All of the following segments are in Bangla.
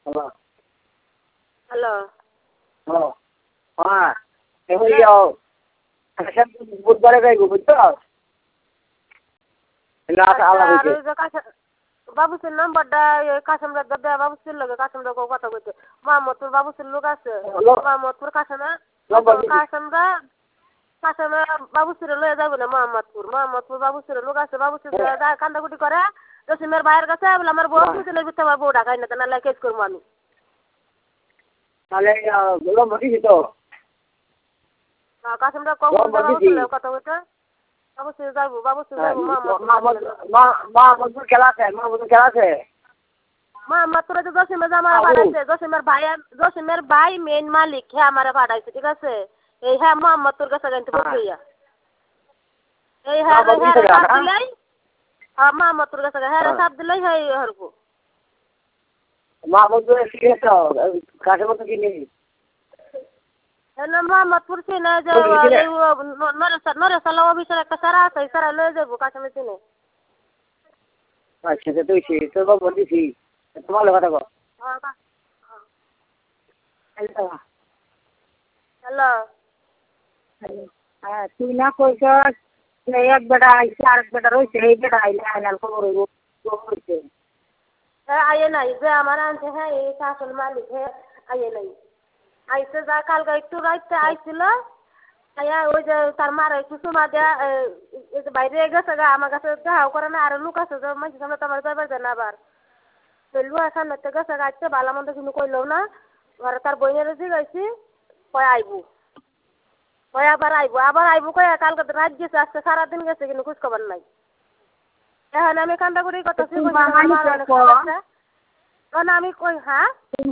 হ্যালো হ্যালো হ্যালো হ্যাঁ এখন যাও বুধবারে যাইব বুঝছো আলাদা হয়েছে বাবুসির নাম্বারটা কাশেমরা দাদা বাবুসির লগে কাশেমরা কথা কইতে মোহাম্মদপুর বাবুসির লোক আছে মোহাম্মদপুর কাশেমরা কাশেমরা বাবুসির লয়ে যাবে না মোহাম্মদপুর বাবুসির লোক আছে বাবুসির কান্দাকুটি করে জসিমের ভাইয়ের কাছে বলে আমার বউ বুঝলে বুঝতে আমার বউ ঢাকাই না নাহলে কেস করবো আমি তাহলে নম্বর দিছি তো কাশেমরা কখন বাবুসির কথা কইতে বাবুসির যাইবো মোহাম্মদপুর খেলা আছে মোহাম্মদপুর খেলা আছে মোহাম্মদপুরে যে জসিমের আমার পাঠাইছে জসিমের ভাই মেইন মালিক হ্যাঁ আমারে পাঠাইছে ঠিক আছে এই হ্যাঁ মোহাম্মদপুর কাছে গাইতে বসইয়া এই হ্যাঁ সাপ দিলাই মোহাম্মদপুর কাছে হ্যাঁ সাপ দিলাই হ্যাঁ হরবো মোহাম্মদপুর শিখেছো কাছে মতো কিনে মোহাম্মদপুর চিনে যে নরেশালা অফিসের একটা সারা আছে সারা লয়ে যাবো কাছে চিনে আচ্ছা তুই তোর বাবু দিছি তোমার কথা কো হ্যালো হ্যাঁ তুই না কইছ এক বেটা আইসে আরেক বেটা রয়েছে এই বেটা আইলে আইনাল খবর হইছে আইয়ে নাই যে আমার আনছে হ্যাঁ এই আসল মালিক হ্যাঁ আইয়ে নাই আইসে যা কালকে একটু রাইতে আইছিল আইয়া ওই যে তার মারা একটু সুমা দেয়া বাইরে গেছে গা আমার কাছে দেখাও করে না আর লোক আছে যে মানুষের সামনে তোমার যাবার যায় না আবার লুয়া সামনে তো গেছে গাইতে ভালো মন্দ কিন্তু কইলেও না ঘরে তার বইনের জিগাইছি কয় আইবো কয় আবার আইবো কয় কালকে রাত গেছে আজকে সারাদিন গেছে কিন্তু খোঁজ খবর নাই এখন আমি কান্দাকুড়ি করতেছি আমি কই হ্যাঁ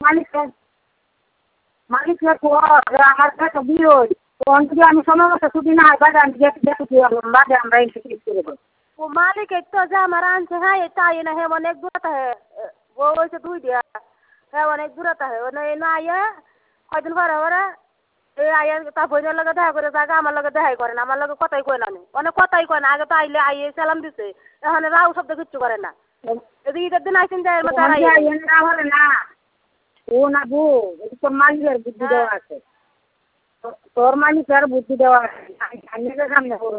মালিক আমার কাছে বিয়ে আমি সময় মতো ছুটি না হয় বাজার বাজে আমরা এসে ঠিক করে দেবো ও মালিক এই তো যে আমার আনছে হ্যাঁ এটা আইয়ে না হ্যাঁ অনেক দূরতা হ্যাঁ ও হয়েছে 2 দিয়া হ্যাঁ অনেক দূরতা হ্যাঁ না আইয়া কয়দিন পরে এই আইয়া তার বইনের লগে দেখা করে জায়গা আমার লগে দেখাই করে না আমার লগে কথাই কয় না অনেক কথাই কয় না আগে তো আইয়ে সালাম দিছে এখন রাও শব্দ কিচ্ছু করে না এদিকে ঈদের দিন আইসেন যায় মতো না ও না বউ তোর মালিকের বুদ্ধি দেওয়া আছে তোর মালিকের বুদ্ধি দেওয়া আছে সামনে করুন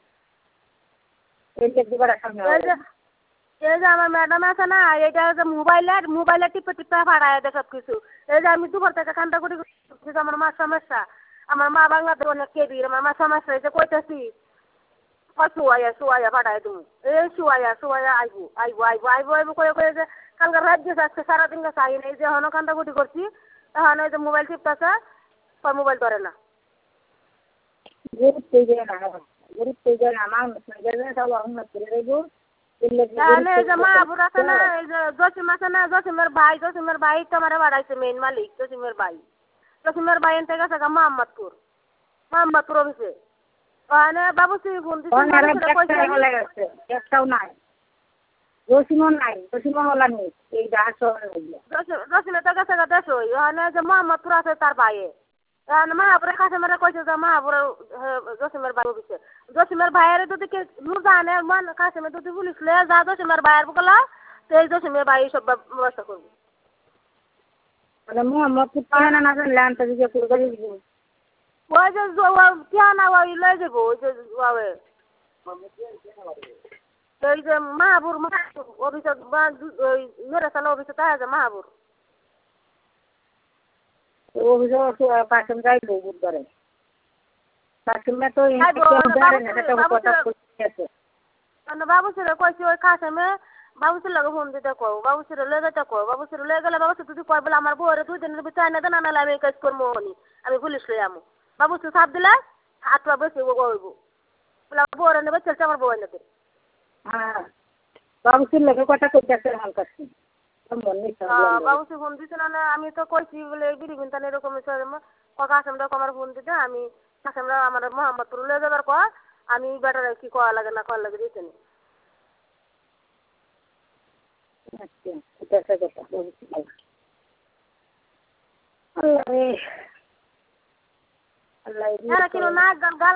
এই যে আমার ম্যাডাম আছে না এইটা যে মোবাইলে টিপে ফাড়ায় দেয় সব কিছু এই যে আমি দুপুর থেকে কান্দাকুটি আমার মার সমস্যা আমার মা বাংলাদেশ অনেক কেবির আমার মা সমস্যা এই যে কইতেছি শুয়াইয়া ফাটাই তুমি এই শুয়াইয়া আইবো কয়ে যে কালকে রাত গেছে আজকে সারাদিন গেছে আই এই যে এখনো কান্দাকুটি করছি এখন এই যে মোবাইল টিপতেছে মোবাইল ধরে না মাহাবুর আছে না এই যে জসিম আছে না জসিমের ভাই তোমার বাড়াইছে মেইন মালিক জসিমের ভাই এনতে গেছে মোহাম্মদপুর অফিসে ওখানে বাবুসি ফোন দিচ্ছে জসিমও নাই জসিমওয়ালা নেই এই জসিমে তো গেছে দেশ ওখানে যে মোহাম্মদপুর আছে তার ভাইয়ে মাহাপুরের কাছে মেরে কইছে যে মাহাপুরের জসিমের ভাই অফিসে জসিমের ভাইয়ের যদি নূর জানে কাছে যদি পুলিশ লে যা জসিমের ভাইয়ের বলা সেই জসিমের ভাই সব ব্যবস্থা করবো মানে মোহাম্মদপুর পাহানা না জানলে আনতে দিকে করবে ওই যে কেনা ওই লয়ে যাবো ওই যে এই যে মাহাবুর অফিসে ওই নরেশালা অফিসে তাই আছে মাহাবুর অফিসে কাশেম যাইব বুধবারে কাশেমে তো বাবুসিরে কইছি ওই কাশেমে বাবুসির লগে ফোন দিতে কও বাবুসিরে লয়ে যেতে কও বাবুসিরে লয়ে গেলে বাবুসি যদি কয় বলে আমার বউরে 2 দিনের ভিতরে আইনা দেন নাহলে আমি কাজ করবো আমি পুলিশ লই আমু বাবুসি সাপ দিলে হাতটা বেশি হইব বলে বউরে নেবে চলছে আমার বউ নেবে হ্যাঁ বাবুসির লগে কথা কইতেছে আমার কাছে বাবুসি ফোন দিছে না আমি তো কইছি বলে বিরিবিন তান এরকম কাশেমরা আমার ফোন দিতে আমি কাশেমরা আমার মোহাম্মদপুর লয়ে যাবার পর আমি বেটার কি করা লাগে না করা লাগে দিতে আল্লাহ